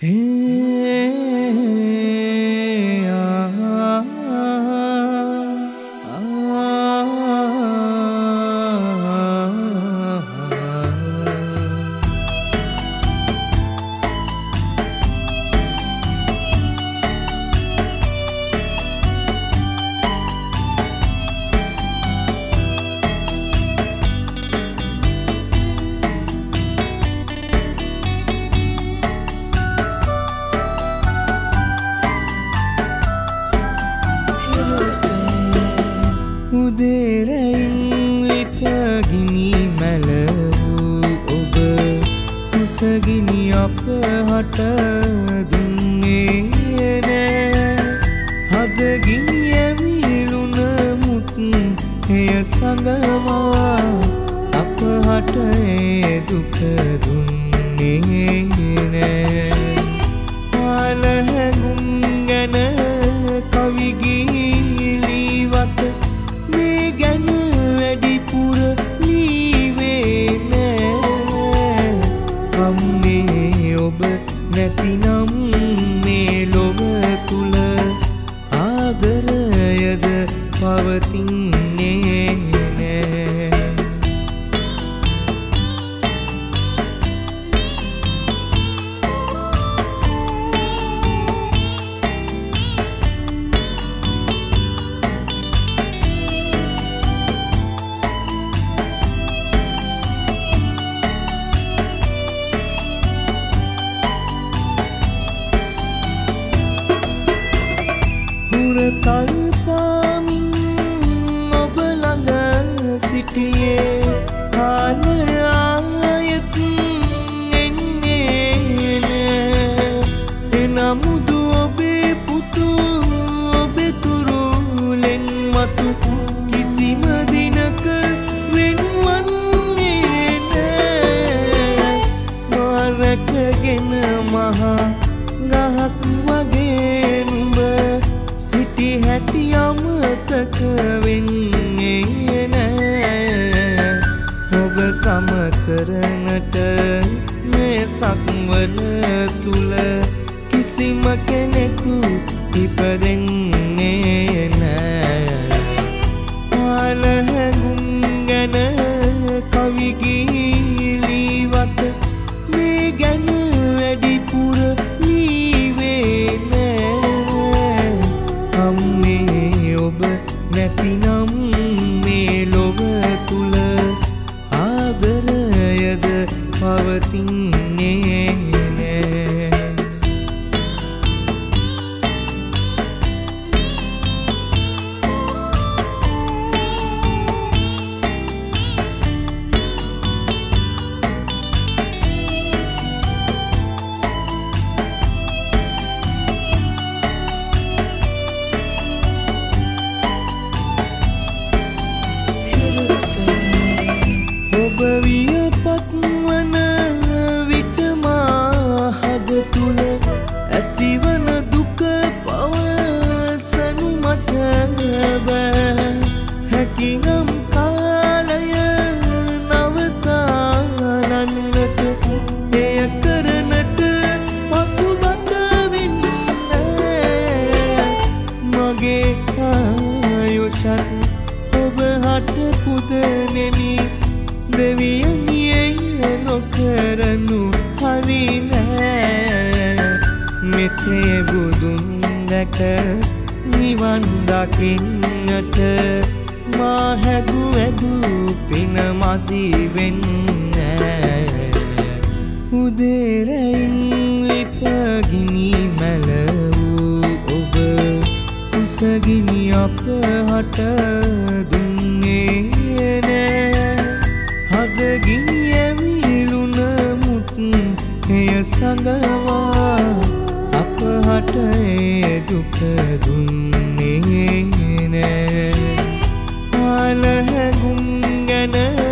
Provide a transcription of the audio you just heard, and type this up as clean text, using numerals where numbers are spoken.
උදේරයින් ලිපගිනි මැල වූ ඔබ කුසගිනි අප හට දුන්නේ නෑ. හදගිනි ඇවිලුන මුත් එය සඟවා අප හට ඒ දුක දුන්නේ නෑ. පාල හැඟුම් ගැන කවි ගීලිවත මේ ගැන වැඩිපුර ලීවේ නෑ. අම්මේ ඔබ නැතිනම් මේ ලොව තුල ආදරයද පවතින්නේ නෑ. තල්පාමින් ඔබ ළඟ සිටියේ කාල ආයෙත් එන්නේ නෑ. එනමුදු ඔබේ පුතු ඔබේ තුරුලෙන් මතු කිසිම දිනක වෙන්වන්නේ නෑ. මාරකගෙන මහා ගහක් වගේ නුඹ සිටි හැටි අමතක වෙන්නේ නෑ. ඔබ සම කරනට මේ සක්වල තුල කිසිම කෙනෙකු ඉපදෙන්නේ නෑ. පාල හැඟුම් ගැන කවි ගීලිවත මේ ගැන වැඩිපුර ලීවේ නෑ. අම්මේ ඔබ නැතිනම් මේ ලොව තුල ආදරයද පවතින්නේ නෑ. ඔබ වියපත් වන විට මා හද තුල ඇතිවන දුක පවසනු මට බෑ. හැකිනම් කාලය නවතාලන්නට එය කරනට පසුබට වෙන්නේ. මගේ ආයුෂත් ඔබ හට පුදනෙමි. දෙවියන් නොකරනු හරි නෑ. මෙතේ බුදුන් දැක නිවන් දකින්නට මා හැදු ඇදු පින මදි වෙන්නෑ. උදේරයින් ලිපගිනි මැල වූ ඔබ කුසගිනි අප හට දුන්නේ නෑ. හදගිනි ඇවිලුන මුත් එය සඟවා අප හට ඒ දුක දුන්නේ නෑ. පාල හැඟුම් ගැන